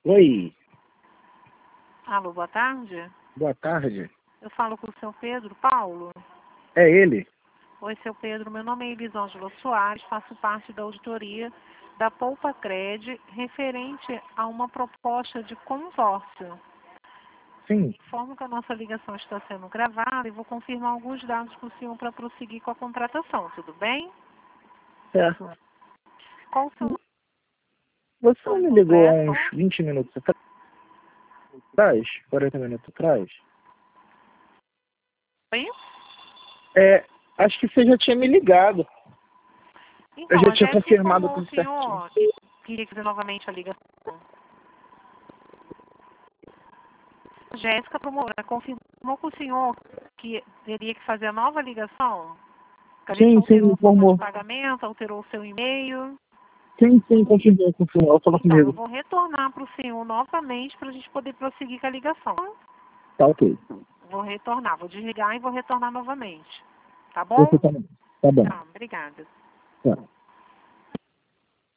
Oi, Alô, boa tarde. boa tarde. Eu falo com o seu Pedro Paulo. É ele? Oi, seu Pedro. Meu nome é Elisângela Soares, faço parte da auditoria da Poupa Cred referente a uma proposta de consórcio. Sim. Informo que a nossa ligação está sendo gravada e vou confirmar alguns dados com o senhor para prosseguir com a contratação, tudo bem? Certo. Qual o seu nome Você me ligou há completo? uns 20 minutos atrás? 40 minutos atrás? Oi? Acho que você já tinha me ligado. Então, Eu já a tinha Jéssica confirmado informou o tudo certinho. senhor queria fazer novamente a ligação. A Jéssica confirmou com o senhor que teria que fazer a nova ligação? Que a gente Sim, alterou a forma de informou. pagamento, alterou o seu e-mail. Sim, confirmou. Ela falou Então, eu comigo. vou retornar para o senhor novamente para a gente poder prosseguir com a ligação. Tá ok. Vou retornar, vou desligar e vou retornar novamente. Tá bom? Perfeitamente. Tá bom. Tá, obrigada. Tá.